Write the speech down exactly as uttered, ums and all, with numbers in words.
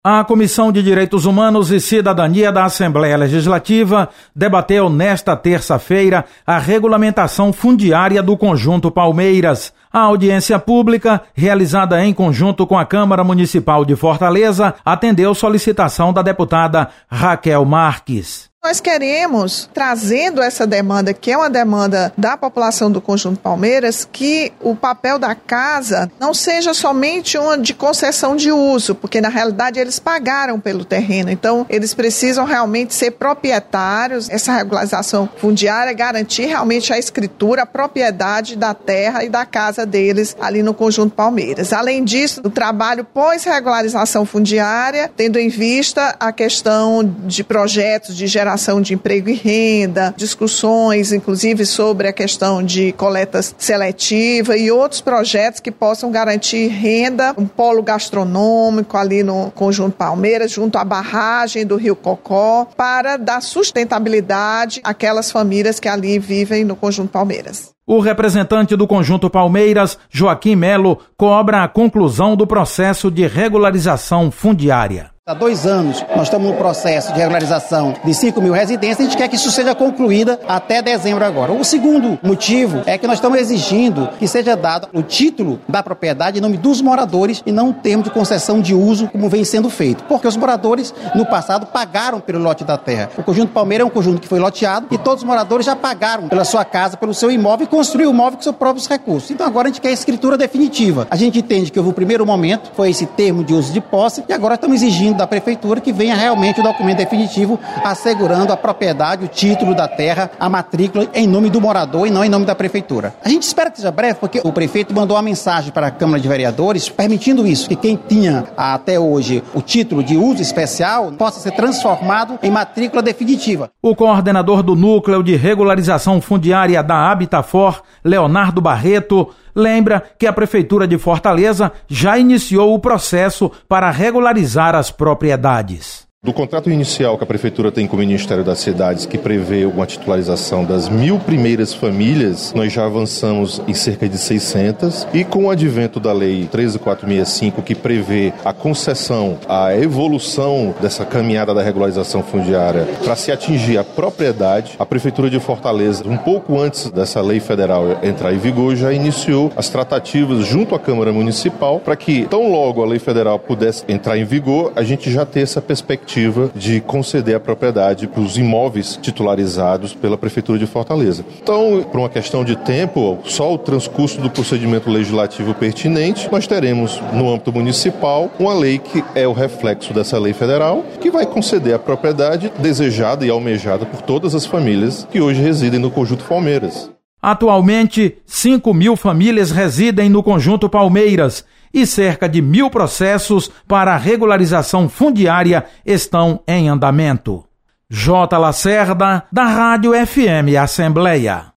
A Comissão de Direitos Humanos e Cidadania da Assembleia Legislativa debateu nesta terça-feira a regulamentação fundiária do Conjunto Palmeiras. A audiência pública, realizada em conjunto com a Câmara Municipal de Fortaleza, atendeu solicitação da deputada Raquel Marques. Nós queremos, trazendo essa demanda, que é uma demanda da população do Conjunto Palmeiras, que o papel da casa não seja somente uma de concessão de uso, porque na realidade eles pagaram pelo terreno, então eles precisam realmente ser proprietários. Essa regularização fundiária garantir realmente a escritura, a propriedade da terra e da casa deles ali no Conjunto Palmeiras. Além disso, o trabalho pós-regularização fundiária, tendo em vista a questão de projetos de geração de emprego e renda, discussões inclusive sobre a questão de coleta seletiva e outros projetos que possam garantir renda, um polo gastronômico ali no Conjunto Palmeiras, junto à barragem do Rio Cocó, para dar sustentabilidade àquelas famílias que ali vivem no Conjunto Palmeiras. O representante do Conjunto Palmeiras, Joaquim Melo, cobra a conclusão do processo de regularização fundiária. Há dois anos nós estamos no processo de regularização de cinco mil residências e a gente quer que isso seja concluída até dezembro agora. O segundo motivo é que nós estamos exigindo que seja dado o título da propriedade em nome dos moradores e não um termo de concessão de uso como vem sendo feito. Porque os moradores no passado pagaram pelo lote da terra. O Conjunto Palmeiras é um conjunto que foi loteado e todos os moradores já pagaram pela sua casa, pelo seu imóvel e construiu o imóvel com seus próprios recursos. Então agora a gente quer a escritura definitiva. A gente entende que houve o primeiro momento, foi esse termo de uso de posse e agora estamos exigindo da Prefeitura que venha realmente o documento definitivo assegurando a propriedade, o título da terra, a matrícula em nome do morador e não em nome da Prefeitura. A gente espera que seja breve porque o prefeito mandou uma mensagem para a Câmara de Vereadores permitindo isso, que quem tinha até hoje o título de uso especial possa ser transformado em matrícula definitiva. O coordenador do Núcleo de Regularização Fundiária da Habitafor, Leonardo Barreto, lembra que a Prefeitura de Fortaleza já iniciou o processo para regularizar as propriedades. Do contrato inicial que a Prefeitura tem com o Ministério das Cidades, que prevê uma titularização das mil primeiras famílias, nós já avançamos em cerca de seiscentas, e com o advento da Lei treze mil quatrocentos e sessenta e cinco, que prevê a concessão, a evolução dessa caminhada da regularização fundiária para se atingir a propriedade, a Prefeitura de Fortaleza, um pouco antes dessa lei federal entrar em vigor, já iniciou as tratativas junto à Câmara Municipal para que, tão logo a lei federal pudesse entrar em vigor, a gente já ter essa perspectiva de conceder a propriedade para os imóveis titularizados pela Prefeitura de Fortaleza. Então, por uma questão de tempo, só o transcurso do procedimento legislativo pertinente, nós teremos no âmbito municipal uma lei que é o reflexo dessa lei federal, que vai conceder a propriedade desejada e almejada por todas as famílias que hoje residem no Conjunto Palmeiras. Atualmente, cinco mil famílias residem no Conjunto Palmeiras e cerca de mil processos para a regularização fundiária estão em andamento. J. Lacerda, da Rádio F M Assembleia.